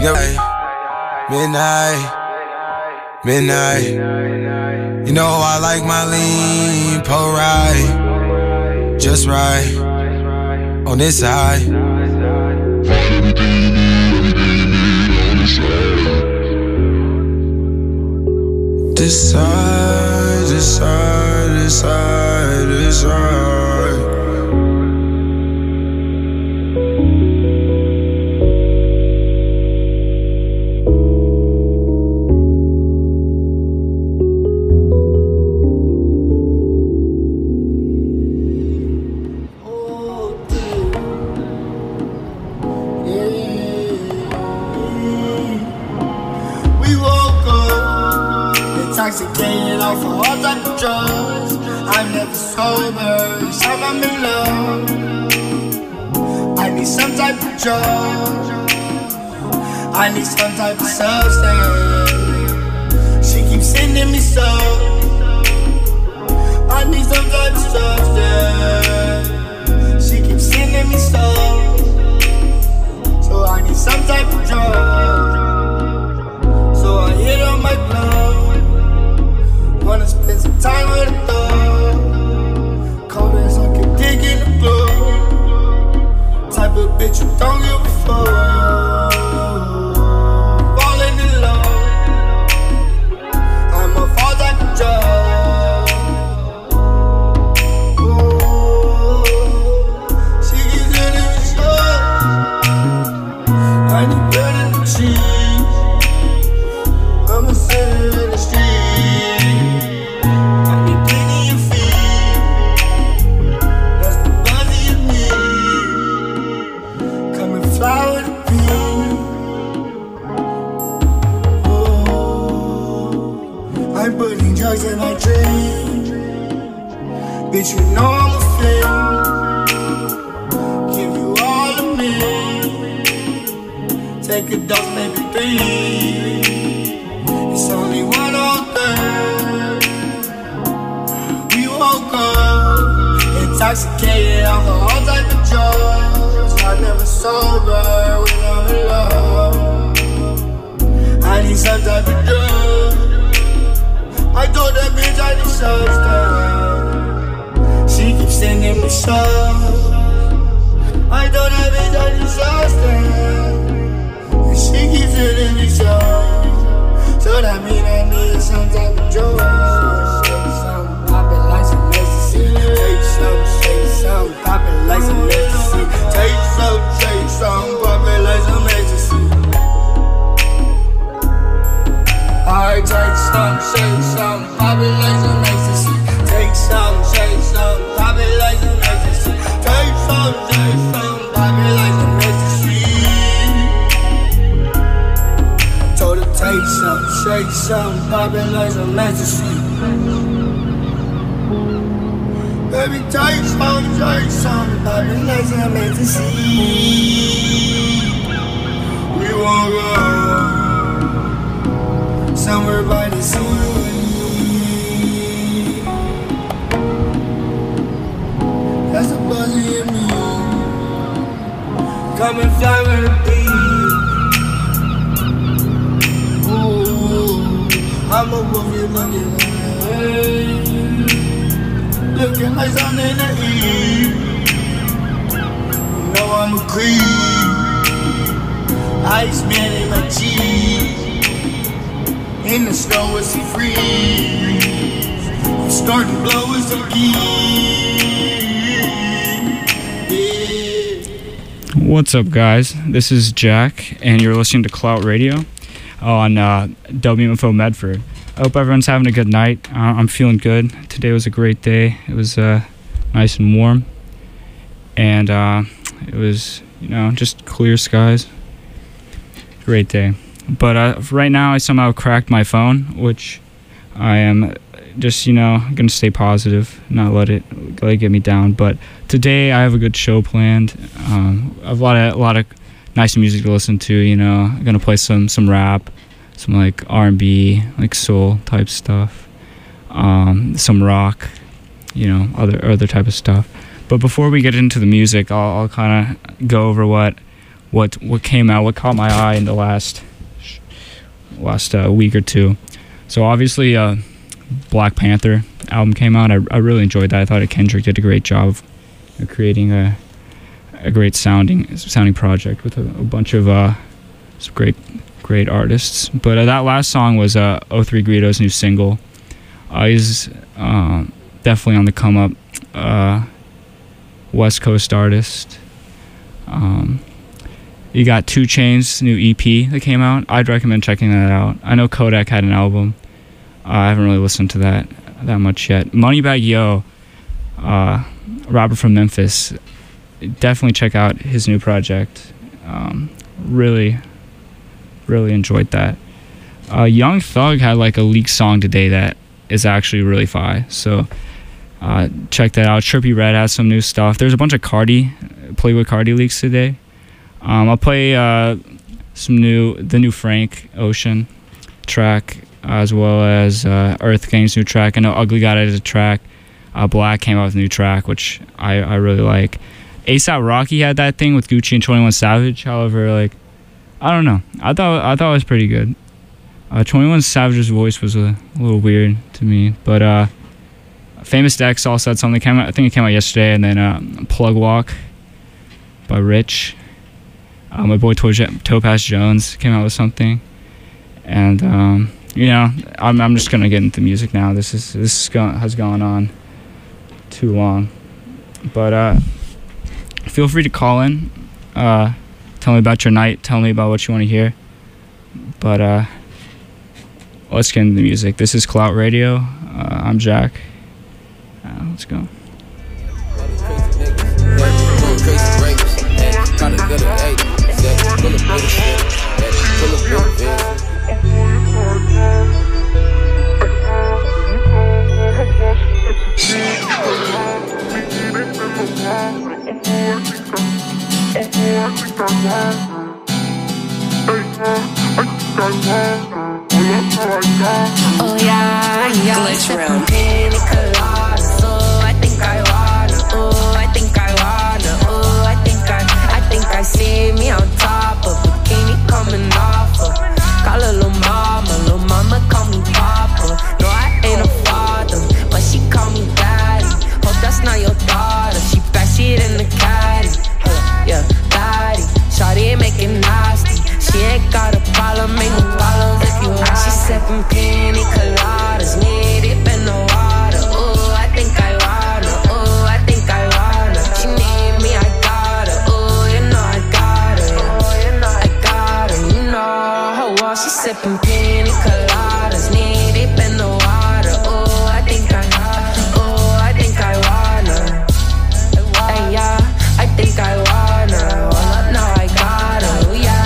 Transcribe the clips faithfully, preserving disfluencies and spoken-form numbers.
Midnight, midnight. You know I like my lean, pull right, just right, on this side. Decide, decide, decide, decide. Intoxicated off of all type of drugs. I'm never sober, each time I'm in love. I need some type of drug, I need some type of substance. She keeps sending me stuff, I need some type of substance. She keeps sending me stuff, so I need some type of drug. So I hit on my glove, wanna spend some time with a thug. Cold as I can dig in the club. Type of bitch who don't give a fuck. Falling in love, I'm a fall type of drug. Ooh, she keeps hitting me stuff. I need bread and cheese, I'm a sinner in the street. Drugs in my dream, bitch, you know I'm a fan. Give you all of me, take a dose, maybe three. It's only one whole thing. We woke up intoxicated off of all type of drugs. I'm never sober when I'm in love. I need some type of drug. I told that bitch I need substance. She keeps sending me stuff. I told that bitch I need substance, and she keeps sending me stuff. So that mean I need some type of drug. Shake some, pop it like some ecstasy. Take some, shake some, pop it like some ecstasy. Take some, shake some, pop it like some ecstasy. I take some, shake some, pop it like some ecstasy. Take some, shake some, pop it like some ecstasy. Take some, shake some, pop it like some ecstasy. Told her take some, shake some, pop it like some ecstasy. Baby, take some, shake some, pop it like some ecstasy. We won't go somewhere by the sea. That's the buzzy in me. Come and fly with the beat. Ooh, I'm a wolf, you looking like, looking like something to eat. You know I'm a creep, Iceman in my cheese. In the snow it's free, I'm starting to blow as a yeah. What's up, guys? This is Jack, and you're listening to Clout Radio on uh, W F O Medford. I hope everyone's having a good night. Uh, I'm feeling good. Today was a great day. It was uh, nice and warm, and uh, it was, you know, just clear skies. Great day. But uh, right now I somehow cracked my phone, which I am just, you know, going to stay positive, not let it, let it get me down. But today I have a good show planned. Um, I have a lot of, a lot of nice music to listen to, you know. I'm going to play some, some rap, some like R and B, like soul type stuff, um, some rock, you know, other other type of stuff. But before we get into the music, I'll, I'll kind of go over what what what came out, what caught my eye in the last last uh, week or two. So obviously, uh, Black Panther album came out. I I really enjoyed that. I thought Kendrick did a great job of creating a a great sounding sounding project with a, a bunch of uh, some great great artists. But uh, that last song was uh, O three Greedo's new single. Uh, he's uh, definitely on the come up. Uh, West Coast artist. Um, you got two Chainz' new E P that came out. I'd recommend checking that out. I know Kodak had an album. Uh, I haven't really listened to that that much yet. Moneybagg Yo, uh, rapper from Memphis. Definitely check out his new project. Um, really, really enjoyed that. Uh, Young Thug had like a leaked song today that is actually really fire. So uh, check that out. Trippie Redd has some new stuff. There's a bunch of Cardi, Playboy Cardi leaks today. Um, I'll play uh, some new, the new Frank Ocean track, as well as uh, Earth Gang's new track. I know Ugly got it as a track. Uh, Black came out with a new track, which I, I really like. ASAP Rocky had that thing with Gucci and twenty-one Savage. However, like, I don't know. I thought I thought it was pretty good. Uh, twenty-one Savage's voice was a, a little weird to me, but uh, Famous Dex also had something that came out. I think it came out yesterday, and then uh, Plug Walk by Rich. Uh, my boy Topaz Jones came out with something, and um, you know, I'm I'm just gonna get into music now. This is this is go- has gone on too long, but uh, feel free to call in. Uh, tell me about your night. Tell me about what you want to hear. But uh, let's get into the music. This is Clout Radio. Uh, I'm Jack. Uh, let's go. Oh yeah, yeah. Glitch round. Pina colada, oh, I think I wanna. Oh, I think I wanna. Oh, I think I, I think I see me on top of bikini coming off of. Call her little mama, little mama call me papa. No, I ain't a father, but she call me daddy. Hope that's not your daughter. She back shit in the caddy. Uh, yeah, daddy. Shawty ain't making nasty. She ain't got a problem, ain't no problems if you want. She sippin' pina coladas, knee deep in the water. Ooh, I think I wanna. Ooh, I think I wanna. She need me, I got her. Ooh, you know I got her. Ooh, you know I got her. You know her well. She sippin' pina coladas, knee deep in the water. Ooh, I think I. Ooh, I think I wanna. Hey, yeah, I think I wanna. Well, up now I got her. Ooh, yeah.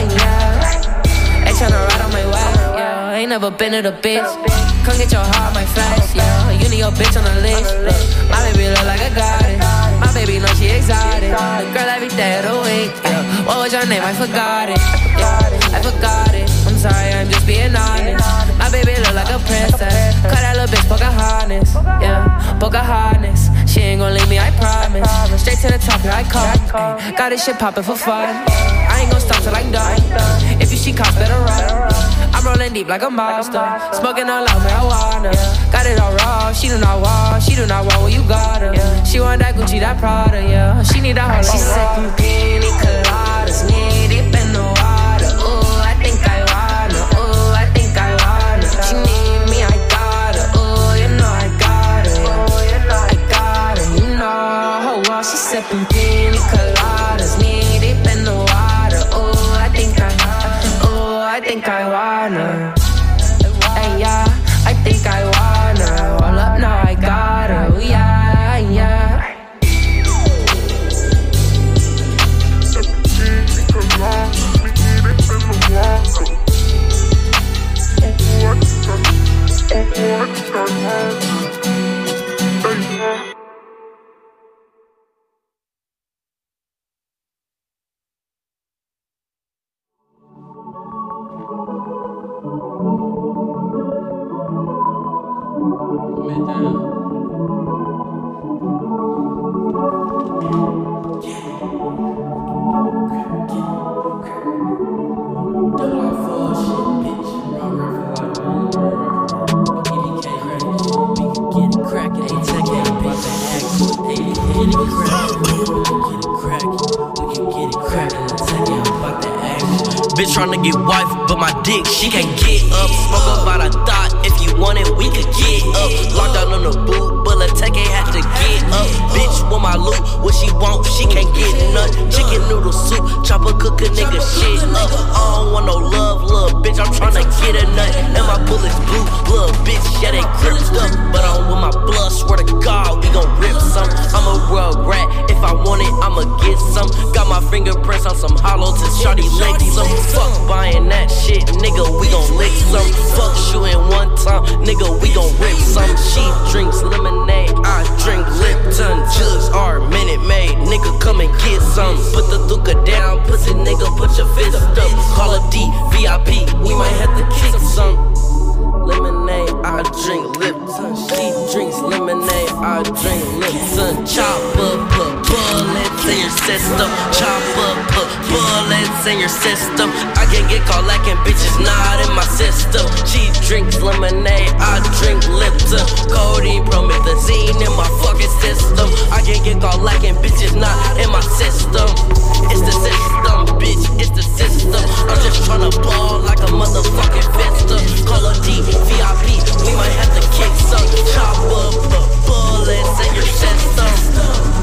Tryna ride on my way, yeah. Ain't never been to the bitch. Come get your heart, my face, yeah. You need your bitch on the list. Look, my baby look like a goddess. My baby know she exotic. The girl every day of the week, yeah. What was your name? I forgot it, yeah. I forgot it. I'm sorry, I'm just being honest. My baby look like a princess. Cut that little bitch Pocahontas, yeah. Pocahontas. She ain't gon' leave me, I promise. Straight to the top, here I come. Ay, got this shit poppin' for fun. I ain't gon' stop till I'm done. If you see cops, better run. I'm rolling deep like a monster. Smoking all out marijuana. Got it all raw, she do not want. She do not want what you got her. She want that Gucci, that Prada, yeah. She need that whole lot. She sippin' pina coladas, knee deep in the water. Ooh, I think I wanna. Ooh, I think I wanna. She need me, I got her. Ooh, you know I got her. Ooh, you know I got her. You know her well. She sippin' pina coladas, knee deep in the water. Ooh, I think I. Ooh, I think I wanna. Hey, yeah, I think I wanna. Roll up now, I got her. Ooh, yeah, yeah. bitch tryna get wife, but my dick, she can't get up. Smoke about a thought, if you want it, we could get up. Locked down on the boot, but Lateke had to get up. Bitch want my loot, what she want, she can't get none. Chicken noodle soup, chopper cook a nigga shit up. I don't want no love, little bitch, I'm tryna get a nut. And my bullets blue, little bitch, yeah, they gripped up. But I'm with my blood, swear to God, we gon' rip some. I'm a real rat, if I want it, I'ma get some. Got my fingerprints on some hollow to shawty lick some. Fuck buying that shit, nigga, we gon' lick some. Fuck shooting one time, nigga, we gon' rip some. She drinks lemonade, I drink Lipton. Jugs are Minute Maid, nigga, come and get some. Put the thuka down, pussy nigga, put your fist up. Call a D, V I P, we might have to kick some. Lemonade, I drink Lipton. She drinks lemonade, I drink Lipton. Chopper, put bullets in your system. Chopper, put bullets in your system. I can get caught lacking, bitches not in my system. She drinks lemonade, I drink Lipton. Codeine, promethazine in my fucking system. I can get caught lacking, bitches not in my system. It's the system, bitch, it's the system. I'm just tryna ball like a motherfucking fista. Call a D, V I P, we might have to kick some. Chopper, put bullets in your system.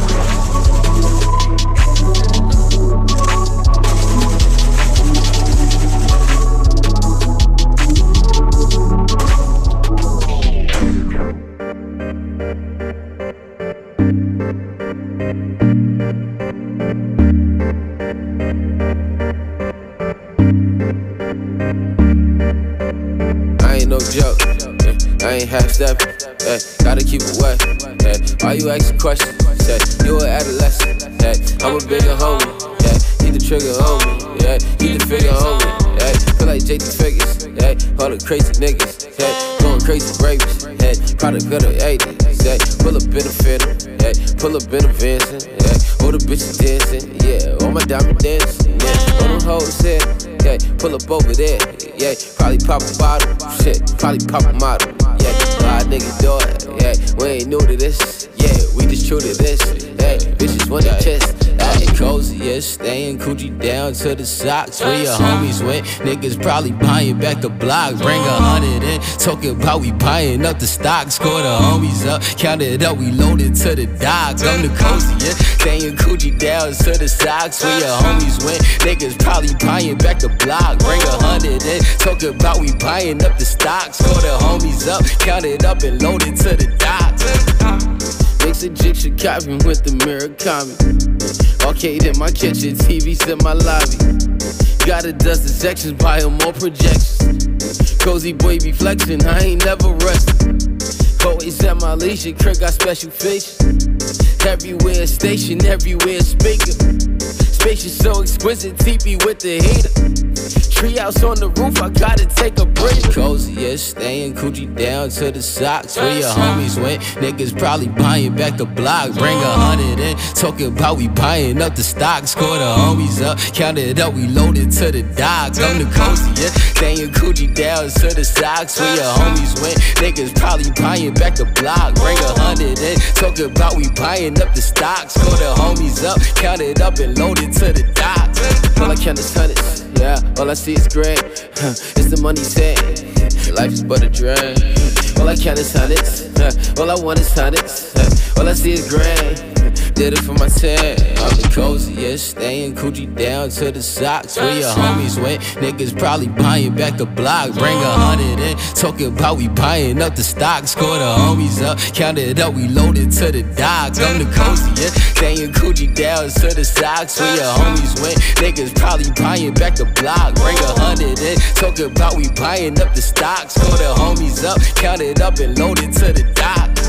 No joke, yeah, I ain't half stepping, yeah, gotta keep it wet, yeah. Why you asking questions? Yeah, you an adolescent, yeah, I'm a bigger homie, yeah, keep the trigger on me, yeah, keep the figure on me, yeah, feel like J T Figures, yeah, all the crazy niggas, yeah, going crazy rapists, yeah, product of the eighties, yeah, pull up in a Phantom, yeah, pull up in a Vincent, yeah, all the bitches dancing, yeah, all my diamond dancing, yeah, all them hoes here, yeah, pull up over there, yeah, probably pop a bottle, shit, probably pop a model, yeah, a lot of niggas do it, yeah, we ain't new to this, yeah, we just true to this, yeah, bitches want the chest, yeah, coziest, staying Coochie down to the socks, where your homies went, niggas probably buying back the block, bring a hundred in, talking about we buying up the stock, score the homies up, count it up, we loaded to the docks, I'm the coziest, staying Coochie down to the socks, where your homies went, niggas probably buying back the block, bring a hundred in, talk about we buying up the stocks, call the homies up, count it up and load it to the docks. Mix Egyptian copy with the Murakami. Arcade in my kitchen, T Vs in my lobby. Got a dozen sections, buy them more projections. Cozy boy be flexing, I ain't never resting. Always at my leisure, Kirk got special features. Everywhere station, everywhere speaker. Spacious so exquisite, T V with the heater. Treehouse on the roof, I gotta take a break. Coziest, staying Coochie down to the socks, where your homies went, niggas probably buying back the block, bring a hundred in, talking about we buying up the stock, score the homies up, count it up, we loaded to the docks, I'm the coziest, staying Coochie down to the socks, where your homies went, niggas probably buying back the block, bring a hundred in, talking about we buying up the stock, score the homies up, count it up and loaded to the docks. All I count is hundreds, yeah, all I see is gray, huh, it's the money saying, life is but a drag. All I count is hundreds, huh, all I want is hundreds, huh, all I see is gray. Did it for my tan, I'm the coziest, staying Coochie down to the socks, where your homies went, niggas probably buying back the block, bring a hundred in, talking about we buying up the stock, score the homies up, count it up, we loaded to the docks, I'm the coziest, staying Coochie down to the socks, where your homies went, niggas probably buying back the block, bring a hundred in, talking about we buying up the stock, score the homies up, count it up and loaded to the docks.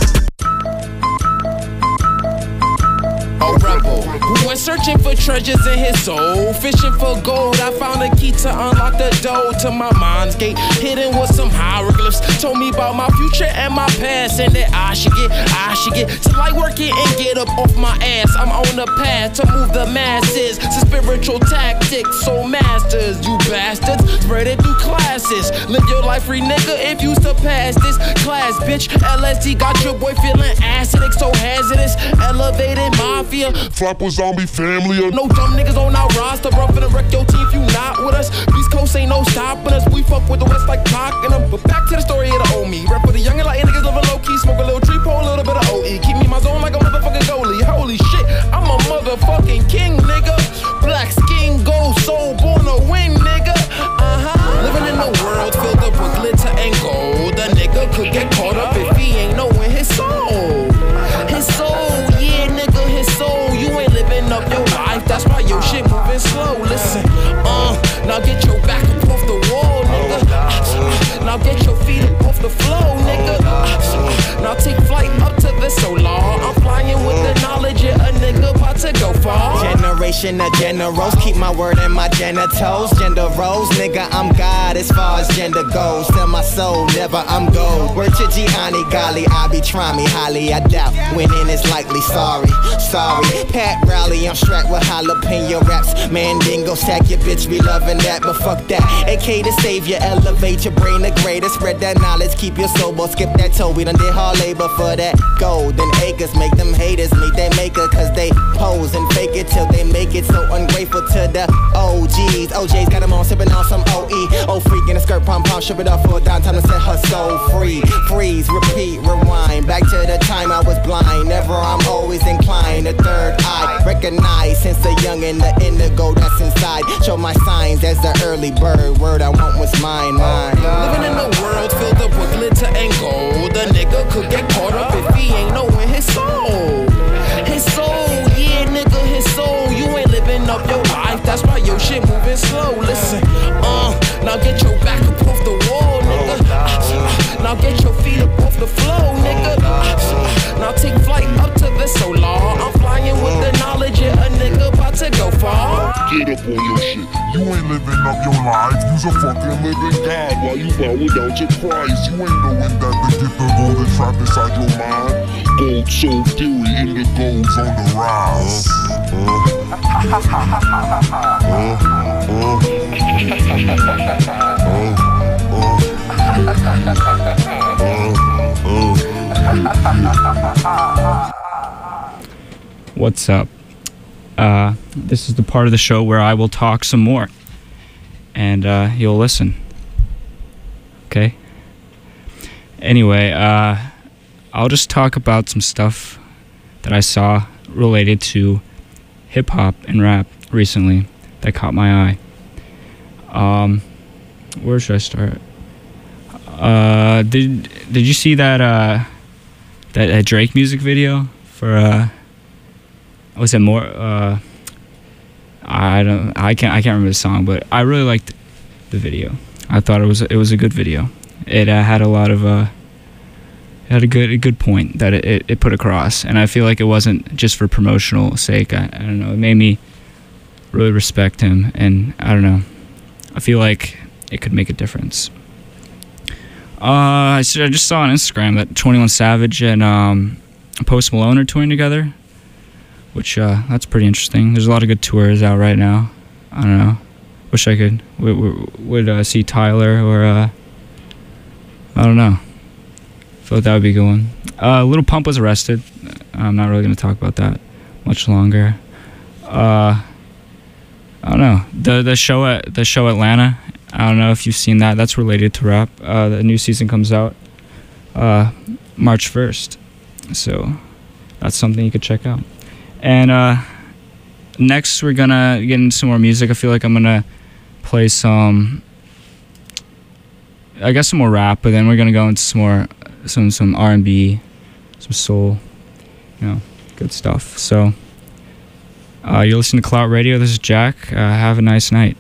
A rebel who went searching for treasures in his soul, fishing for gold. I found a key to unlock the door to my mind's gate, hidden with some hieroglyphs. Told me about my future and my past, and that I should get, I should get to like working and get up off my ass. I'm on the path to move the masses to spiritual tactics. So masters, you bastards, spread it through classes. classes. Live your life free, nigga, if you surpass this class, bitch. L S D got your boy feeling acidic, so hazardous. Elevated mafia. Flapper zombie family. No dumb niggas on our roster, bro. Finna wreck your team if you not with us. East Coast ain't no stopping us. We fuck with the West like Pac and them. But back to the story of the old me. Rap for the young and like niggas living low key. Smoke a little tree, pour a little bit of O E. Keep me in my zone like a motherfucking goalie. Holy shit, I'm a motherfucking king, nigga. Black skin, gold soul, born to win, nigga. Uh-huh. Living in a world filled up with glitter and gold. The nigga could get caught up if he ain't knowing his soul. His soul, yeah, nigga, his soul. You ain't living up your life, that's why your shit moving slow. Listen, uh, now get your back up off the wall, nigga. Uh, now get your feet up off the floor, nigga. Uh, now take flight up to the solar. I'm flying with the knowledge of a nigga about to go far. Generation of generals, keep my word in my genitals. Gender roles, nigga, I'm God as far as gender goes. Tell my soul, never I'm gold. Word to Gianni, golly, I be trying me highly. I doubt winning is likely, sorry, sorry. Pat Rowley, I'm strapped with jalapeno raps. Mandingo, sack your bitch, be loving that, but fuck that. A K the savior, elevate your brain the greater. Spread that knowledge, keep your sober, skip that toe. We done did hard labor for that golden acres. Make them haters meet they maker, cause they pose and fake it till they make it. So ungrateful to the O Gs. O Js got them on, sipping on some O E. Oh, freak in a skirt, pom pom, shove it up for a dime. Time to set her soul free. Freeze, repeat, rewind. Back to the time I was blind. Never, I'm always inclined. The third eye, recognize since a young in the indigo that's inside. Show my signs as the early bird. Word I want was mine, mine. Living in a world filled up with glitter and gold. The nigga could get caught up if he ain't knowing his soul. His soul, yeah, nigga, his soul. You ain't living up your life, that's why your shit moving slow. Listen, uh, now get your back up off the wall, nigga. Uh, now get your feet up off the floor, nigga. Uh, now take flight up to the solar. I'm flying with the knowledge of a nigga about to go far. Get up on your shit. You ain't living up your life. You's a fucking living God while you bowing down to Christ. You ain't knowing that the gift of gold is trapped inside your mind. Gold soul theory, indigo's on the rise. What's up? Uh, this is the part of the show where I will talk some more, and uh, you'll listen. Okay? Anyway, uh, I'll just talk about some stuff that I saw related to hip-hop and rap recently that caught my eye. Um, where should I start? Uh, did did you see that uh, that, that Drake music video for uh? Was it more? Uh, I don't. I can't. I can't remember the song, but I really liked the video. I thought it was. It was a good video. It uh, had a lot of. Uh, it had a good. A good point that it, it, it put across, and I feel like it wasn't just for promotional sake. I, I don't know. It made me really respect him, and I don't know. I feel like it could make a difference. Uh, I just saw on Instagram that twenty-one Savage and um, Post Malone are touring together. Which, uh, that's pretty interesting. There's a lot of good tours out right now. I don't know. Wish I could, would, would uh, see Tyler or, uh, I don't know. Thought that would be a good one. Uh, Lil Pump was arrested. I'm not really going to talk about that much longer. Uh, I don't know. The the show at the show Atlanta. I don't know if you've seen that. That's related to rap. Uh, the new season comes out uh, March first. So that's something you could check out. And uh, next we're gonna get into some more music. I feel like I'm gonna play some, I guess some more rap, but then we're gonna go into some more, some some R and B, some soul, you know, good stuff. So uh, you're listening to Clout Radio. This is Jack. Uh, have a nice night.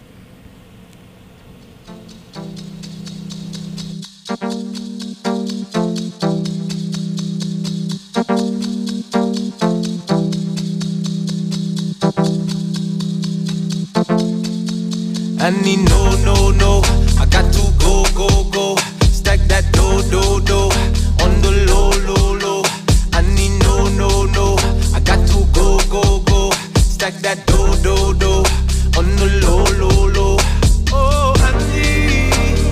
I need no, no, no. I got to go, go, go. Stack that do, do, do. On the low, low, low. I need no, no, no. I got to go, go, go. Stack that do, do, do. On the low, low, low. Oh, I need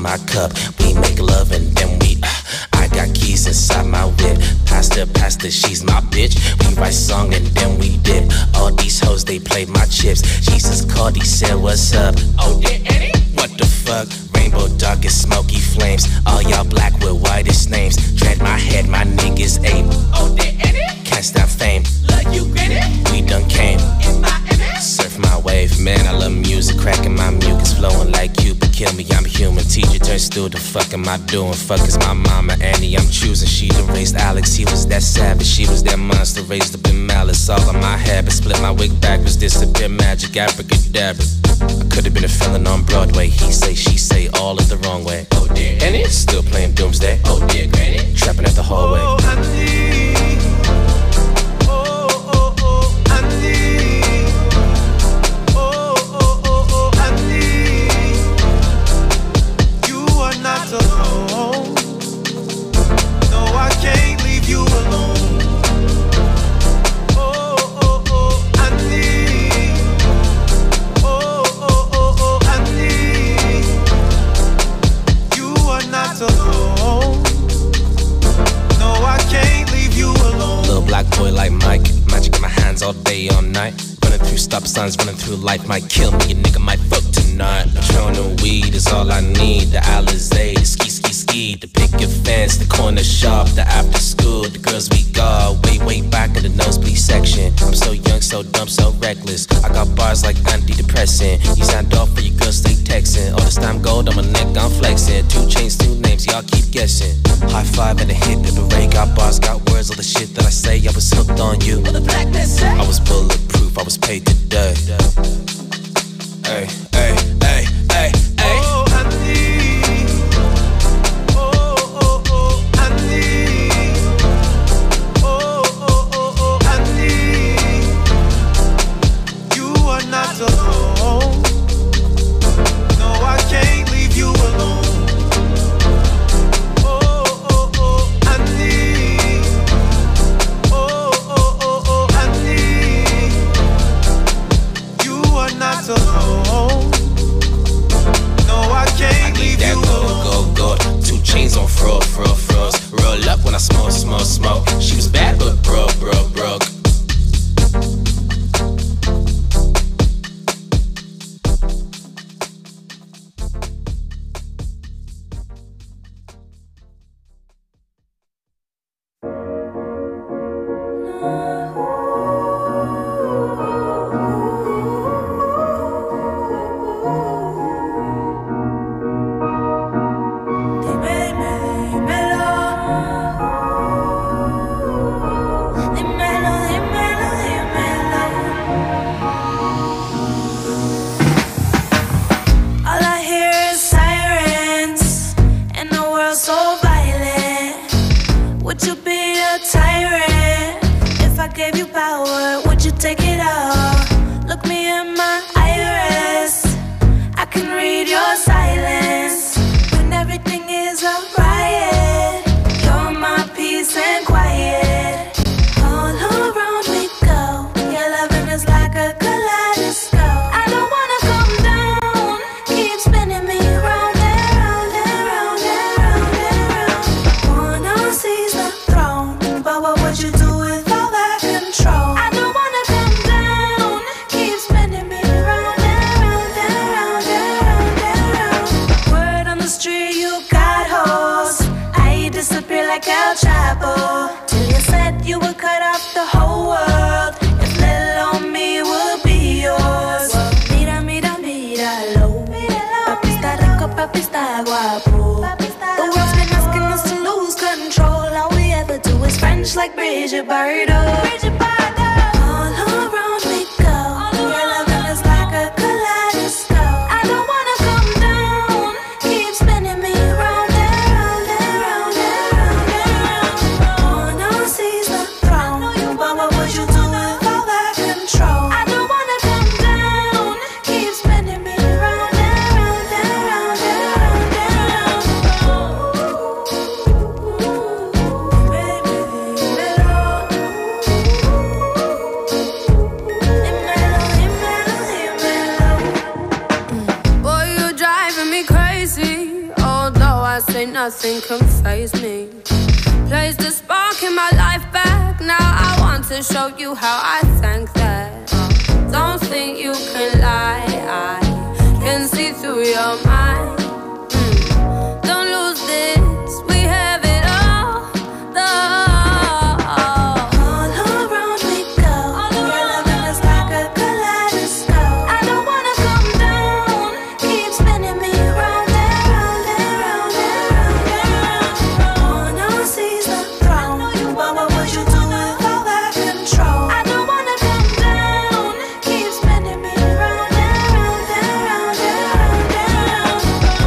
my cup. We make love and then we, uh, I got keys inside my whip. Pasta, pasta, she's my bitch. We write song and then we dip. All these hoes, they play my chips. Jesus called, he said, what's up? Oh, yeah, Eddie? What the fuck? Rainbow darkest smoky flames. All y'all black with whitest names. Dread my head, my niggas ape. Oh, yeah, Eddie? Can't stop fame. Love you, granny. We done came. In my surf my wave, man, I love music. Cracking my mucus, flowing like Cupid. Kill me, I'm human. Teacher turned student, the fuck am I doing? Fuck is my mama, Annie, I'm choosing. She done raised Alex, he was that savage. She was that monster, raised up in malice. All of my habits, split my wig backwards. Disappear magic, abracadabra. I could've been a felon on Broadway. He say, she say, all of the wrong way. Oh dear, Annie, still playing Doomsday. Oh dear, granny, trapping at the hallway. Oh, honey. Oh, oh, oh, honey. Not alone. No, I can't leave you alone. Oh, oh, oh, I need. Oh, oh, oh, oh, I need. You are not alone. No, I can't leave you alone. Little black boy like Mike, magic in my hands all day, all night. Running through stop signs, running through life might kill me. A nigga might fuck tonight. Patron and weed is all I need. The Alizé, the ski, ski, ski. The picket fence, the corner shop, the after school. The girls we got way, way back in the nosebleed section. I'm so young, so dumb, so reckless. I got bars like antidepressant. You signed off for your girls, stay texting. All this time gold on my neck, I'm flexing. Two chains, two names, y'all keep guessing. High five and a hit, Pepper Ray. Got bars, got words, all the shit that I say. I was hooked on you. What the blackness say? I was bulletproof, I was paid to die. Hey, hey, hey, hey, hey. Oh, I need. Oh, oh, oh, I need. Oh, oh, oh, oh, I need. You are not alone. No, I can't leave you alone. Oh, oh, oh, I need. Oh, oh, oh, oh, I need. You are not alone. No, I can't I leave that you go, alone. go, go. Two chains on fro, fro, froze. Roll up when I smoke, smoke, smoke. She was bad, but broke, broke, broke. Like Bridget Bardot. Bridget Bardot. All around we go. Your loving is like a kaleidoscope. I don't wanna come down. Keep spinning me round and round and round and round and round. One sees the throne, but what would you do with all that control? I don't wanna come down. Keep spinning me round and round and round and round and round. Baby. nothing can faze me. Place the spark in my life back. Now I want to show you how I thank that. Don't think you can lie, I can see through your mind. Mm. Don't lose this, we have it all. The all around we go. Your loving is like a kaleidoscope. I don't wanna come down, keep spinning me round and round and round and round and round. No one sees the throne, but what would you do with all that control? I don't wanna come down, keep spinning me round and round and round and round and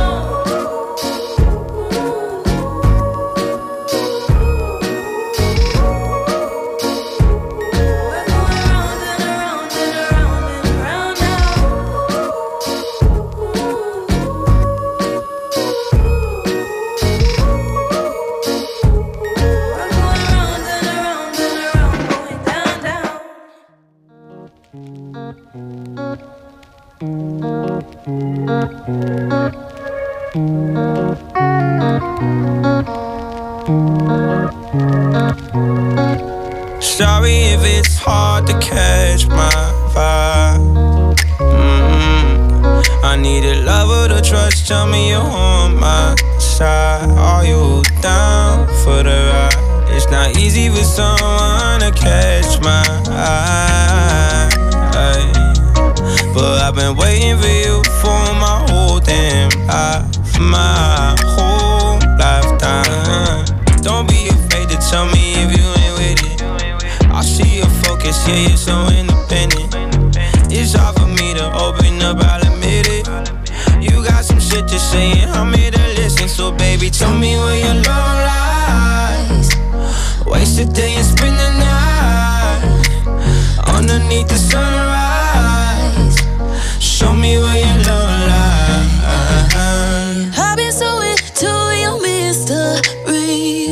Sorry if it's hard to catch my vibe. Mm-hmm. I need a lover to trust. Tell me you're on my side. Are you down for the ride? It's not easy for someone to catch my eye, but I've been waiting for you for my whole damn life, my whole lifetime. Don't be afraid to tell me if you ain't with it. I see your focus, yeah, you're so independent. It's hard for me to open up, I'll admit it. You got some shit to say and I'm here to listen. So baby, tell me where your love lies. Waste a day and spend the night underneath the sunrise. Show me where your love lies. I've been so into your mystery.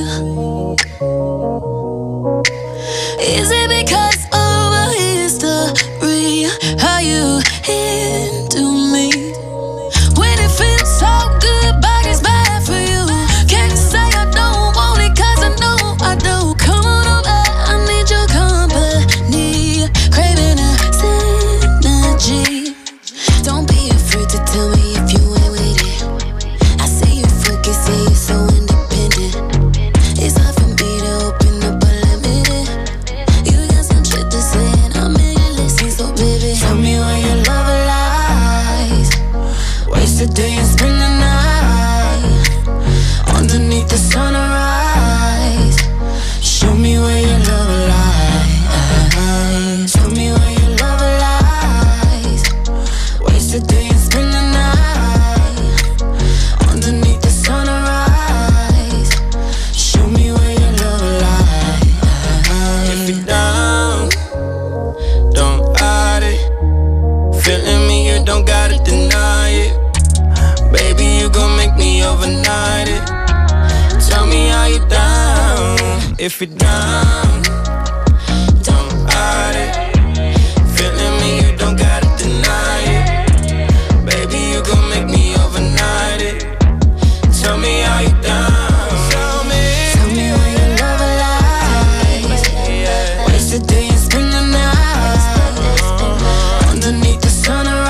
Is it because of a history? Are you into me? When it feels so good, but it's bad for you. Can't say I don't want it, cause I know I do. Come on over, I need your company. Craving a synergy. Don't be afraid to tell me if you ain't with it. I say you focus, say you're so independent. It's hard for me to open up, I'll admit it. You got some shit to say and I'm here to listen. So baby, tell me where your love lies. Waste a day and spend the night underneath the sunrise. Show me where your love lies. Tell me where your love lies. Waste a day and spend the night underneath the sunrise. Show me where your love lies. If you're down, don't hide it. Feeling me, you don't gotta deny it. Baby, you gon' make me overnight it. Tell me how you down. If you're down, don't hide it. Feeling me, you don't gotta deny it. Baby, you gon' make me overnight it. Tell me how you down. Tell me, tell me where your love lies. Waste a day and spend the night underneath the sunrise.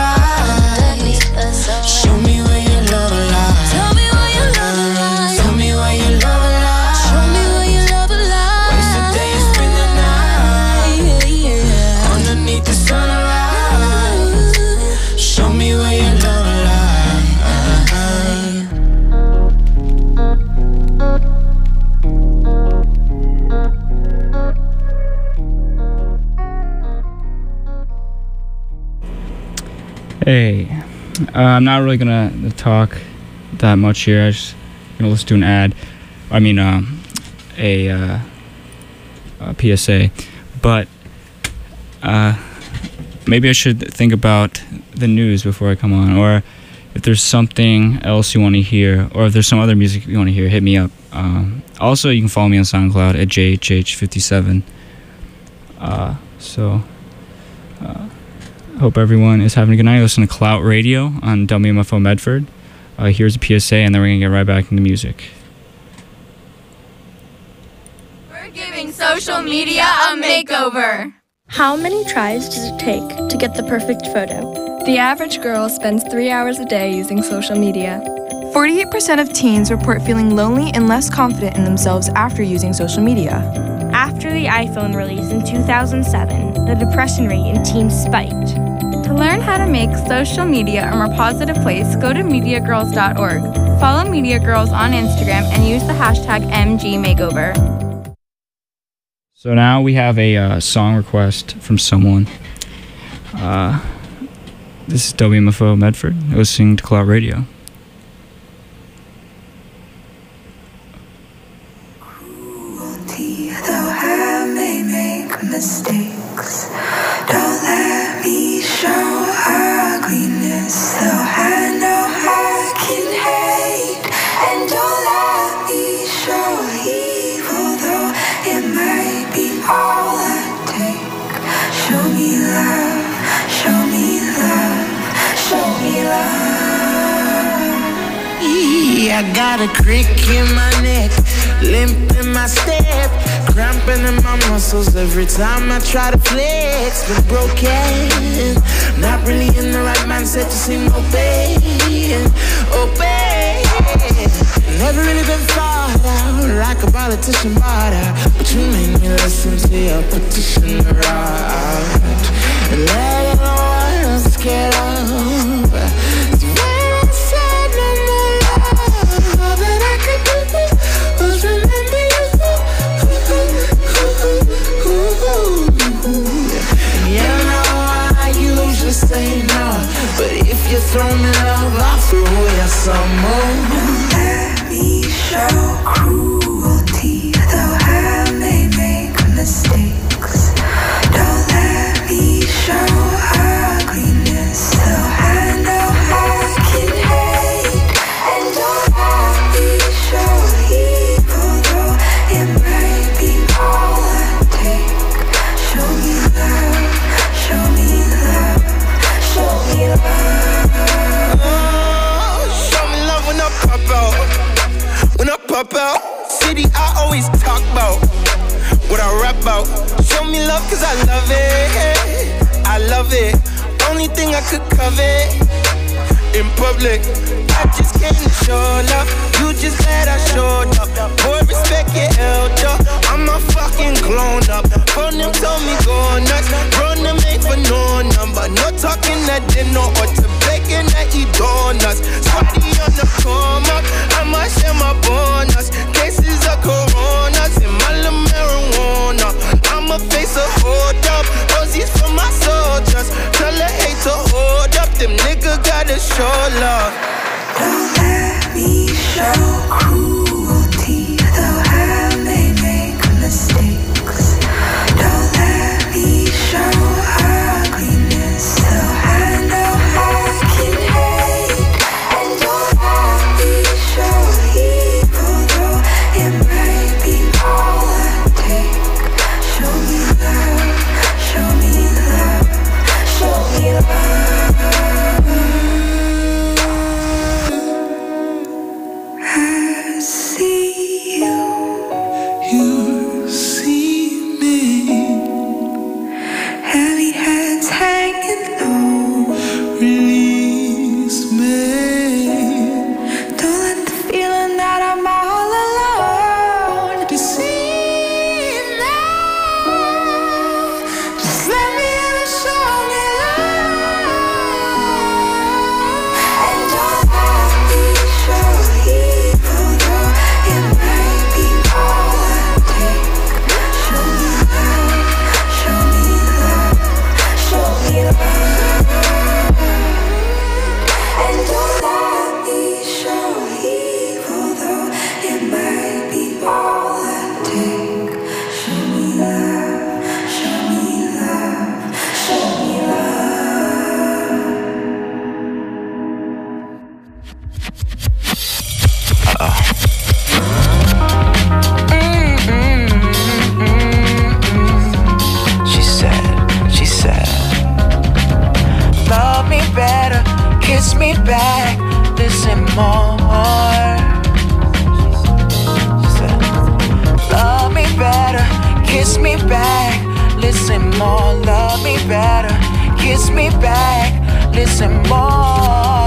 Show me where your love lies. tell me where your love lies. Tell me where your love lies. Show me where your love lies. Waste a day and spend the night underneath the sunrise. Show me where your love lies. Hey, uh, I'm not really gonna talk that much here. I just gonna listen to an ad. I mean, um, a, uh, a P S A. But uh, maybe I should think about the news before I come on, or if there's something else you want to hear, or if there's some other music you want to hear, hit me up. Um, also, you can follow me on SoundCloud at J H H fifty-seven. Uh, so. Uh, Hope everyone is having a good night. Listen to Clout Radio on W M F O Medford. Uh, here's a P S A, and then we're going to get right back into music. Giving social media a makeover. How many tries does it take to get the perfect photo? The average girl spends three hours a day using social media. forty-eight percent of teens report feeling lonely and less confident in themselves after using social media. After the iPhone release in two thousand seven, the depression rate in teens spiked. To learn how to make social media a more positive place, go to media girls dot org. Follow Media Girls on Instagram and use the hashtag M G Makeover. So now we have a uh, song request from someone. Uh, this is W M F O Medford, listening to Clout Radio. Though I may make mistakes, don't let me show ugliness. Though I know I can hate, and don't let me show evil. Though it might be all I take. Show me love, show me love, show me love. Yeah, I got a crick in my neck, limp in my step, cramping in my muscles every time I try to flex. Been broken, not really in the right mindset to see no pain, oh pain. Never really been thought out like a politician bought out, but you made me listen to your petition right. And let it know I'm scared of. So when I said no more love, all that I could do was remember you. Yeah, I know I usually say no, but if you throw me love, I'll throw you some more. Don't let me show cruelty, though I may make mistakes. Don't let me show ugliness, though I know I can hate. And don't let me show evil, though it might be all I take. Show me love, show me love, show me love. Oh, show me love when I pop out, when I pop out. City I always talk about, what I rap about. Show me love cause I love it, I love it. Only thing I could covet in public. I just came to show love, you just glad I showed up. Boy, respect your elder, I'm a fucking grown up. Phone them told me go nuts, run them ain't for no number. No talking at dinner or to begging that eat donuts. Squatty on the come up, I must share my bonus. Cases of coronas and my little marijuana. I'ma face a hold up, roses for my soldiers. Tell her hate to hold up, them niggas gotta show love. Don't let me show cruelty, though I may make mistakes. Don't let me show ugliness, though I know I can hate. And don't let me show evil, this and more.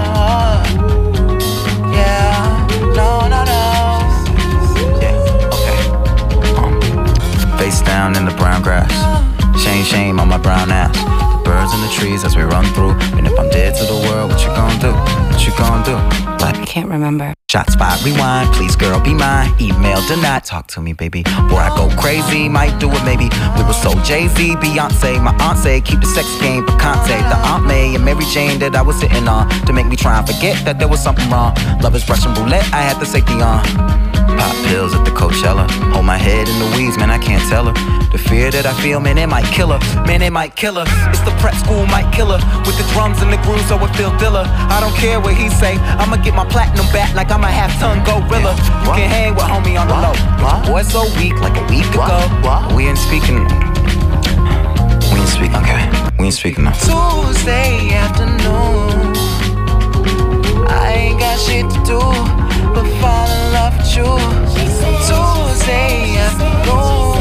Yeah, no, no, no. Yeah, okay. Um, face down in the brown grass. Shame, shame on my brown ass. Birds in the trees as we run through. And if I'm dead to the world, what you gonna do? What you gonna do? But I can't remember. Shot spot rewind, please girl be mine. Email denied, talk to me baby. Before I go crazy, might do it maybe. We were so Jay-Z, Beyonce. My aunt said keep the sex game for Conte. The Aunt May and Mary Jane that I was sitting on to make me try and forget that there was something wrong. Love is Russian roulette, I had the safety on. Pop pills at the Coachella. Hold my head in the weeds, man, I can't tell her. The fear that I feel, man, it might kill her. Man, it might kill her. It's the prep school might kill her. With the drums and the grooves, so it feel dilla. I don't care what he say. I'ma get my platinum back like I'm a half-ton gorilla. You can hang with homie on the low. Boy, so weak, like a week ago. We ain't speaking. We ain't speaking, okay. We ain't speaking now. Tuesday afternoon. I ain't got shit to do but fall in love with you. Tuesday afternoon.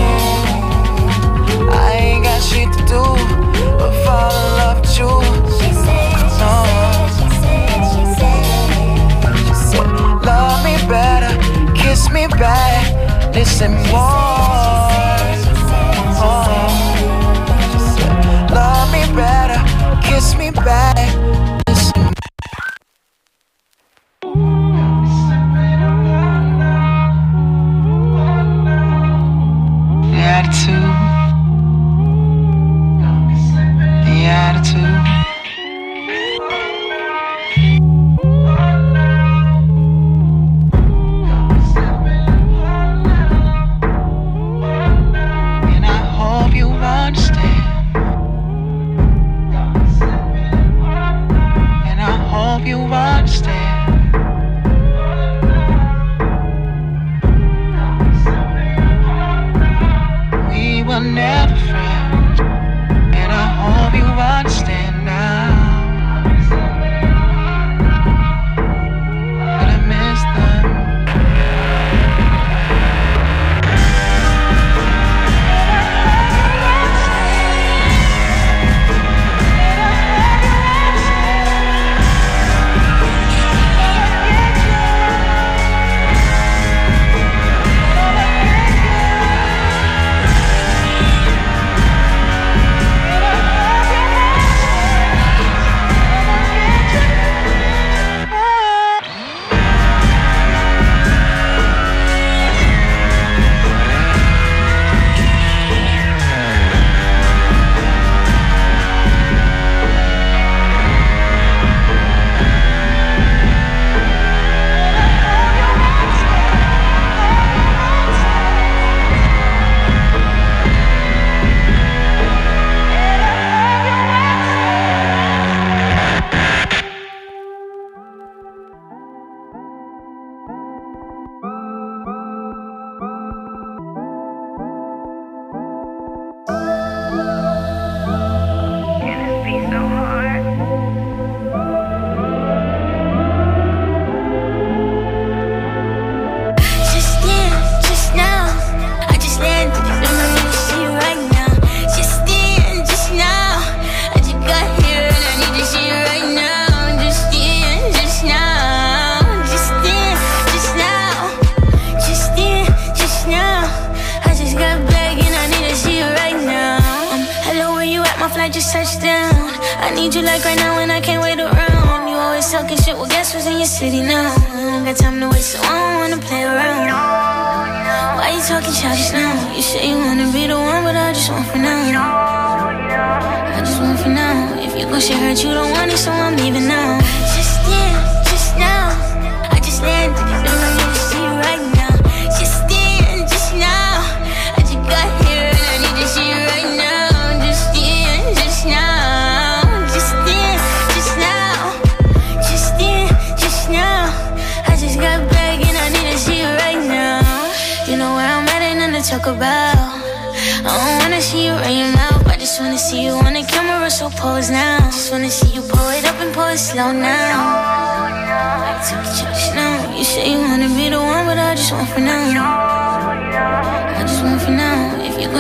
I ain't got shit to do but fall in love with you. No. Love me better, kiss me back, listen more. Oh. Love me better, kiss me back, listen more. The attitude, the attitude. And I hope you understand. And I hope you understand. We were never friends, and I hope you understand now. But I miss them.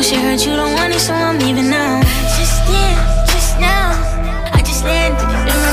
You don't want it, so I'm leaving now. Just then, just now, I just landed.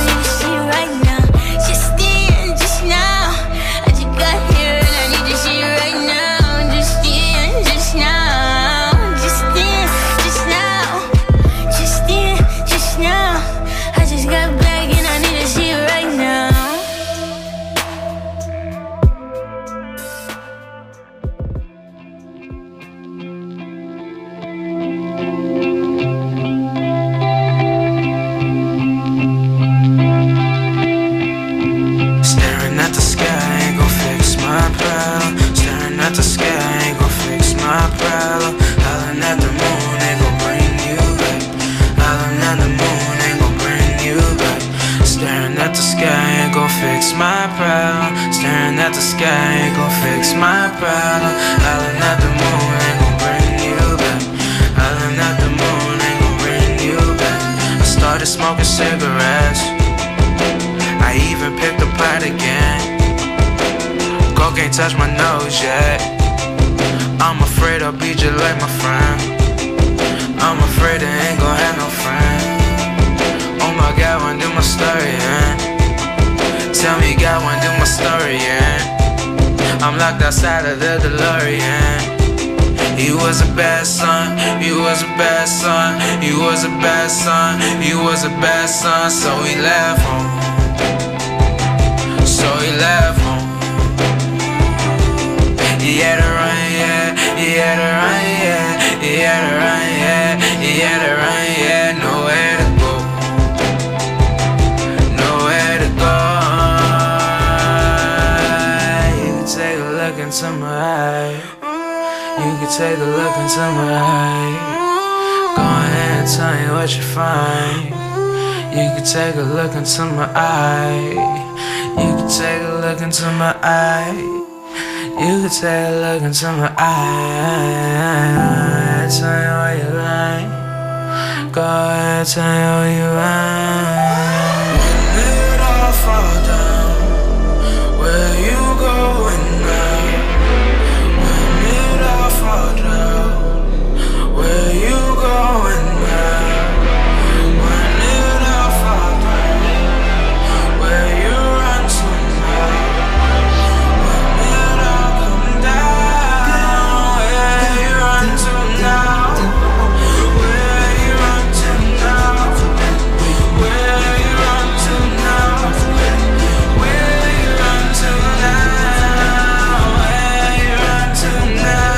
Island at the moon ain't gon' bring you back. Island at the moon ain't gon' bring you back. I started smoking cigarettes. I even picked a pot again. Coke ain't touch my nose yet. I'm afraid I'll be just like my friend. I'm afraid I ain't gon' have no friend. Oh my God, when do my story end? Tell me God, when do my story end? I'm locked outside of the DeLorean. He was a bad son, he was a bad son, he was a bad son, he was a bad son. So he left home, so he left home. He had to run, yeah, he had to run, yeah, he had to run, yeah, he had to run, yeah. Nowhere to go, nowhere to go. You can take a look into my eye. You can take a look into my eye. Go ahead and tell me what you find. You can take a look into my eye. You can take a look into my eye. You can take a look into my eye. Tell me what you like. Go ahead, tell me what you like. When it all fall down, where you going now? When it all fall down, where you going now? When it all fall down, where you run to now? When it all come down, where you run to now? Where you run to now? Where you run to now? Where you run to now? Where you run to now?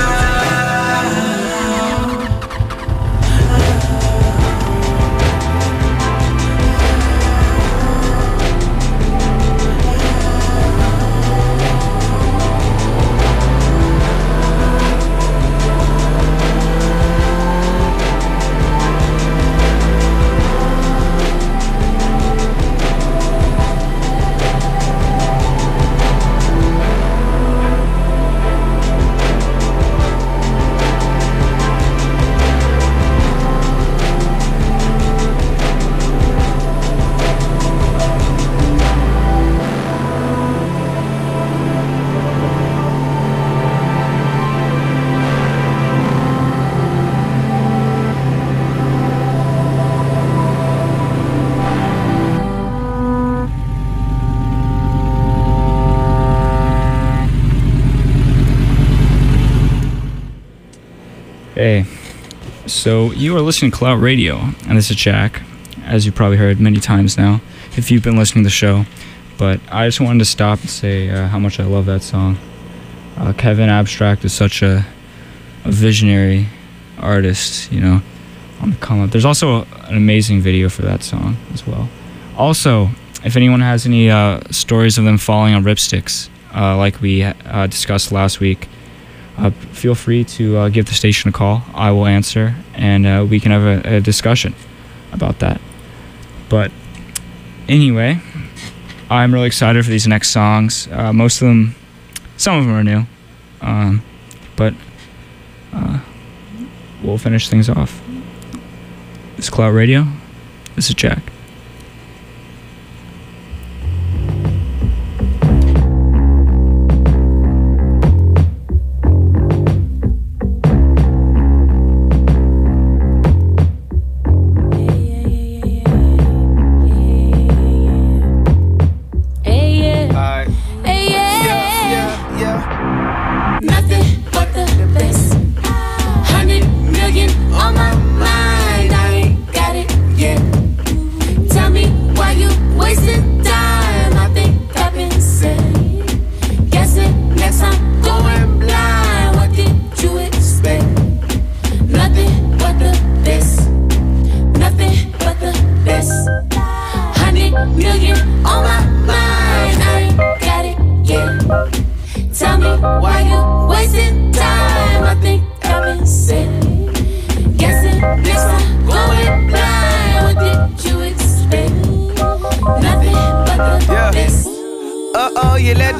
Hey, so you are listening to Clout Radio, and this is Jack, as you probably heard many times now, if you've been listening to the show. But I just wanted to stop and say uh, how much I love that song. Uh, Kevin Abstract is such a, a visionary artist, you know, on the come up. There's also a, an amazing video for that song as well. Also, if anyone has any uh, stories of them falling on ripsticks, uh, like we uh, discussed last week, Uh, feel free to uh, give the station a call. I will answer, and uh, we can have a, a discussion about that. But anyway, I'm really excited for these next songs. Uh, most of them, some of them are new, um, but uh, we'll finish things off. This is Clout Radio. This is Jack.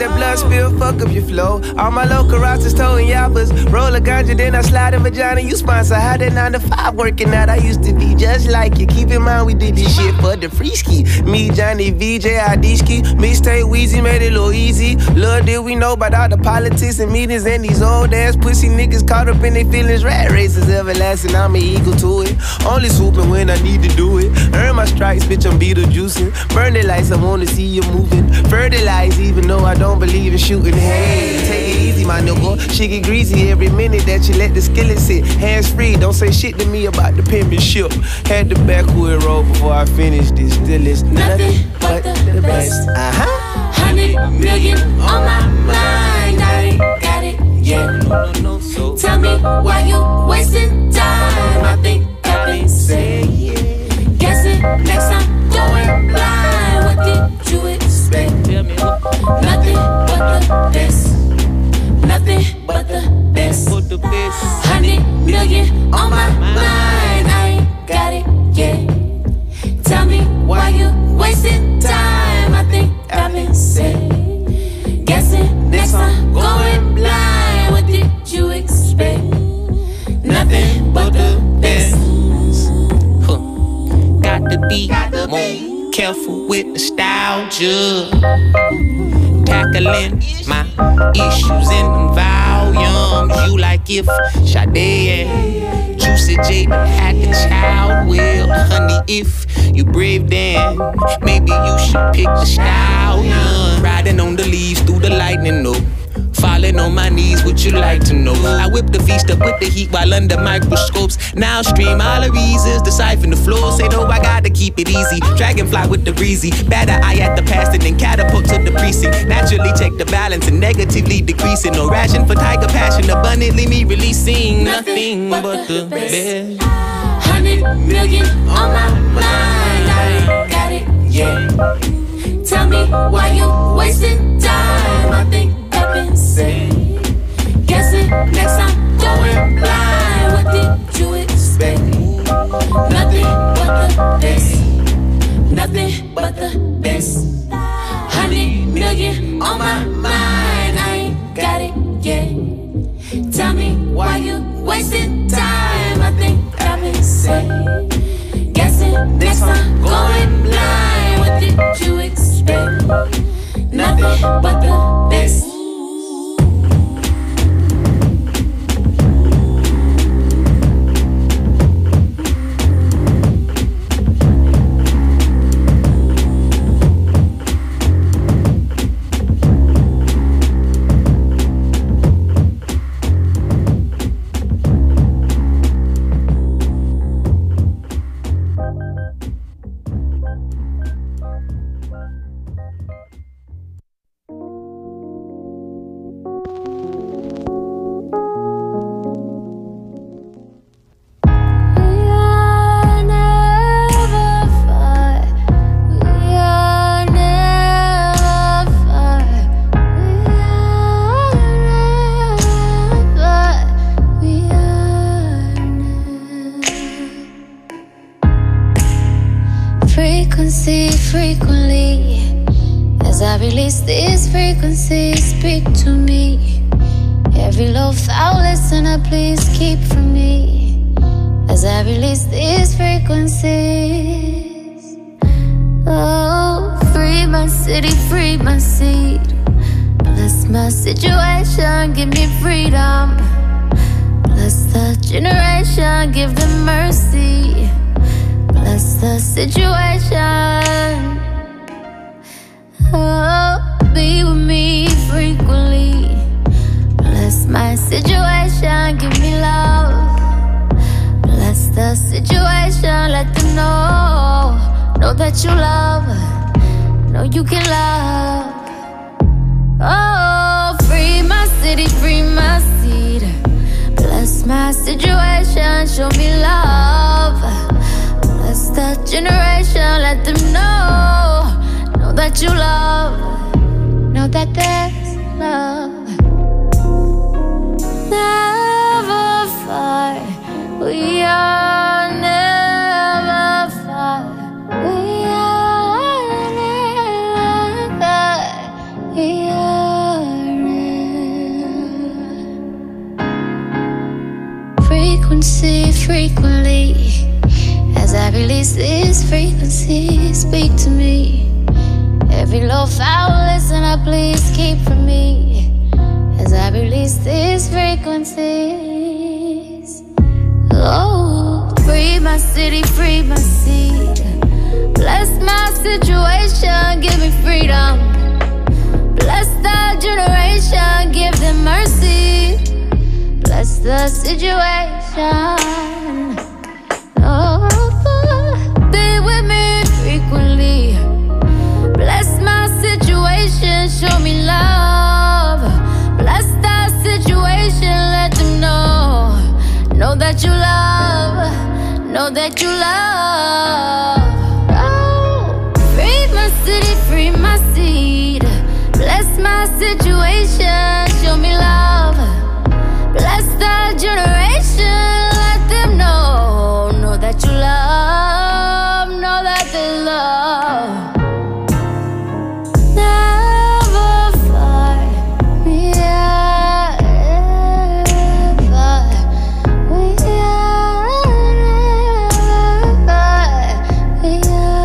that blood spill, fuck up your flow. All my local rosters towing yappers. Roll a ganja, then I slide a vagina. You sponsor, how that nine to five working out. I used to be just like you. Keep in mind we did this shit for the free ski. Me, Johnny, V J, I D ski. Mixtape Weezy made it a little easy. Lord, did we know about all the politics and meetings and these old ass pussy niggas caught up in their feelings. Rat races everlasting, I'm an equal to it. Only swooping when I need to do it. Earn my stripes, bitch, I'm Beetlejuicing. Burn the lights, I wanna see you moving. Fertilize, even though I don't believe in shooting. Hey, take it easy, my nigga. She get greasy every minute that you let the skillet sit. Hands free, don't say shit to me about the penmanship. Had the backwood roll before I finished this. Still it's nothing but the best. Uh-huh. Hundred million on my mind, I ain't got it yet. No, no, no, so tell me why you wasting time. I think I've been saying, guessing next time going blind. What did you expect? Nothing but the best. Nothing but the best. Hundred million on my mind, I ain't got it yet. Tell me why you wasting time. I think I've been saying, guessing next time going blind. What did you expect? Nothing but the best. Huh. Got to be more careful with nostalgia. Tackling my issues in them volumes. You like if Sade and Juicy J had the child. Well, honey, if you brave, then maybe you should pick the stallion. Riding on the leaves through the lightning, no. Falling on my knees, would you like to know? I whip the feast up with the heat while under microscopes. Now stream all the reasons, decipher the floor. Say no, I gotta keep it easy. Dragonfly with the breezy. Batter eye at the past and then catapult to the precinct. Naturally check the balance and negatively decreasing. No ration for tiger passion, abundantly me releasing nothing but the best. Hundred million on my mind, I ain't got it yet. Tell me why you wasting time. I think I've been saying, guessing next time going blind. What did you expect? Nothing but the best. Nothing but the best. Hundred million on my mind, I ain't got it yet. Tell me why you wasting time. I think I've been saying, guessing next time going blind. What did you expect? Nothing but the best. Frequently, as I release these frequencies, speak to me. Every low foul listener, please keep from me. As I release these frequencies, oh, free my city, free my seed. Bless my situation, give me freedom. Bless the generation, give them mercy. Bless the situation. Oh, be with me frequently. Bless my situation, give me love. Bless the situation, let them know. Know that you love, know you can love. Oh, free my city, free my seed. Bless my situation, show me love. Bless the generation, let them know. Know that you love, know that there's love. Never far, we are never far. We are never far, we are frequency, frequently. As I release this frequency, speak to me. Every low foul listener, please keep from me. As I release these frequencies. Oh, free my city, free my seed. Bless my situation, give me freedom. Bless the generation, give them mercy. Bless the situation. Oh, be with me frequently. Bless my situation, show me love. Bless the situation, let them know. Know that you love, know that you love. Oh, free my city, free my seed. Bless my situation, show me love. Bless the generation, let them know. Know that you love, know that they love. Never far, yeah, never. We are never, we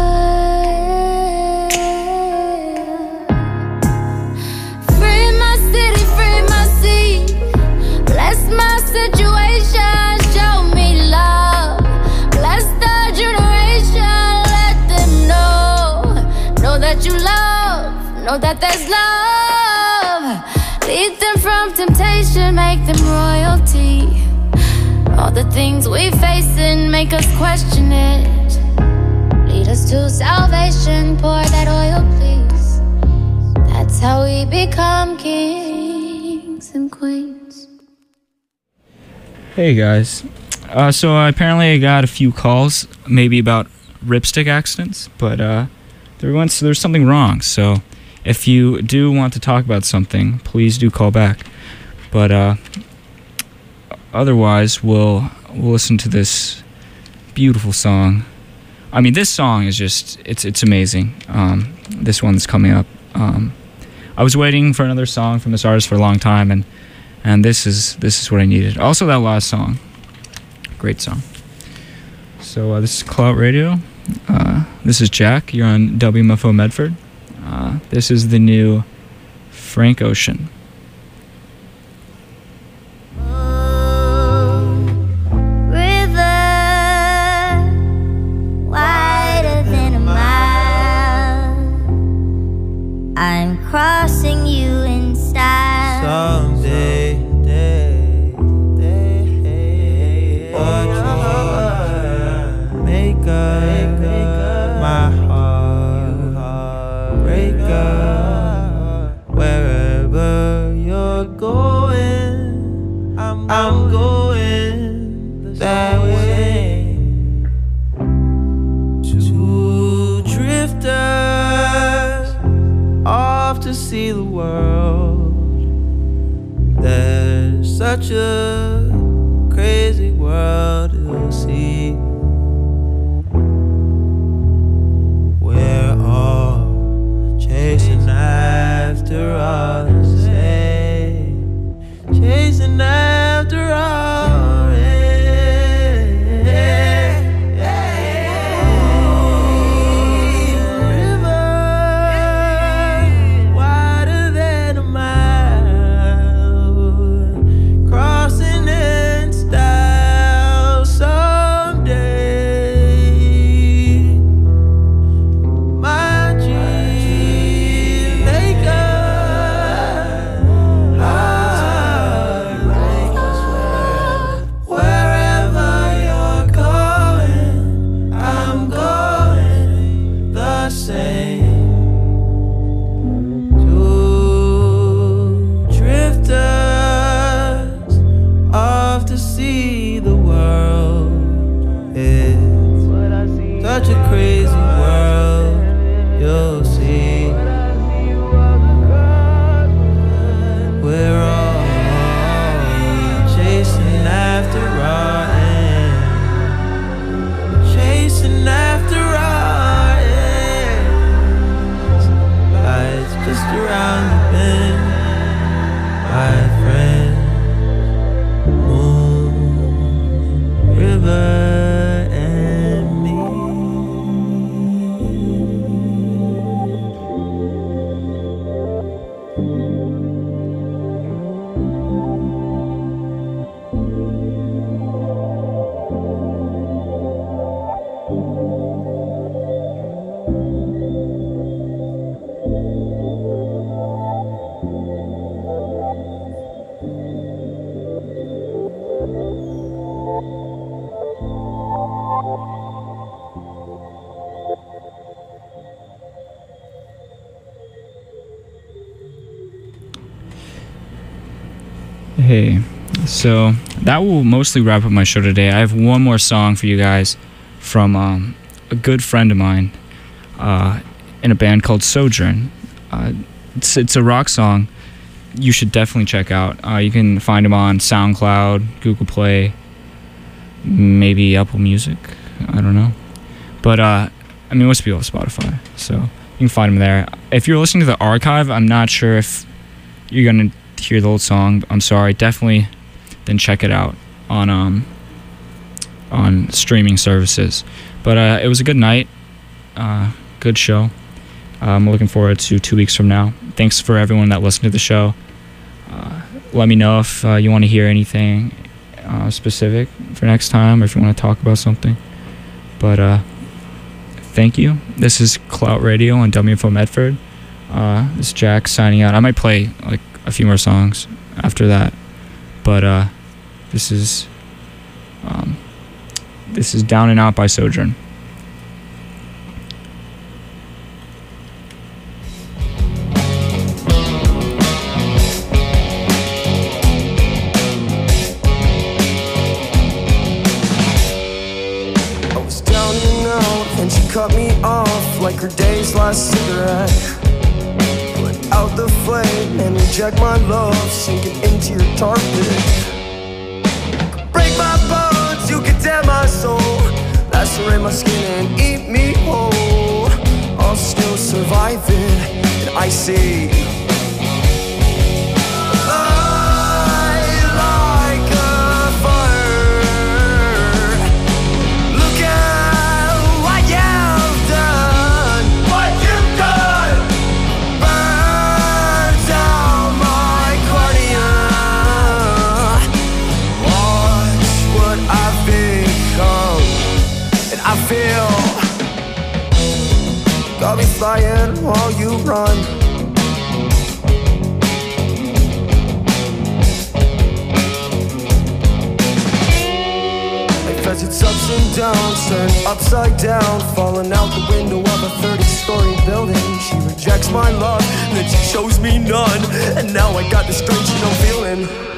free my city, free my seed. Bless my situation, show me love. Bless the generation, let them know. Know that you love, know that there's love. Lead them from temptation, make them royalty. All the things we face and make us question it. Lead us to salvation, pour that oil, please. That's how we become kings and queens. Hey guys, uh, so apparently I got a few calls, maybe about ripstick accidents, but uh, there once there's something wrong. So if you do want to talk about something, please do call back. But uh, otherwise, we'll we'll listen to this beautiful song. I mean, this song is just it's it's amazing. Um, this one's coming up. Um, I was waiting for another song from this artist for a long time, and. And this is this is what I needed. Also, that last song, great song. So uh, this is Clout Radio. Uh, this is Jack. You're on W M F O Medford. Uh, this is the new Frank Ocean. River wider than a mile. I'm crossing you in style. Someday. My heart breaker. Wherever you're going, I'm, I'm going that way. Two drifters off to see the world. There's such a crazy world to see. We're all chasing after all the same, chasing after all the river wider than a mile, crossing Okay, so that will mostly wrap up my show today. I have one more song for you guys from um, a good friend of mine uh, in a band called Sojourn. Uh, it's, it's a rock song you should definitely check out. Uh, you can find them on SoundCloud, Google Play, maybe Apple Music. I don't know. But, uh, I mean, most people have Spotify, so you can find them there. If you're listening to the archive, I'm not sure if you're going to hear the old song. I'm sorry. Definitely then check it out on um on streaming services. But uh, it was a good night. Uh, good show. Uh, I'm looking forward to two weeks from now. Thanks for everyone that listened to the show. Uh, let me know if uh, you want to hear anything uh, specific for next time, or if you want to talk about something. But uh, thank you. This is Clout Radio on W F O Medford. Uh, this is Jack signing out. I might play like a few more songs after that, but uh, this is um, this is Down and Out by Sojourn. Cut me off like her day's last cigarette. Put out the flame and reject my love, sinking into your tar pit. Break my bones, you can tear my soul, lacerate my skin and eat me whole. I'm still surviving, and I say I'll be flying while you run. Life has its ups and downs, turned upside down, falling out the window of a thirty-story building. She rejects my love, and then she shows me none, and now I got this strange, you know, feeling.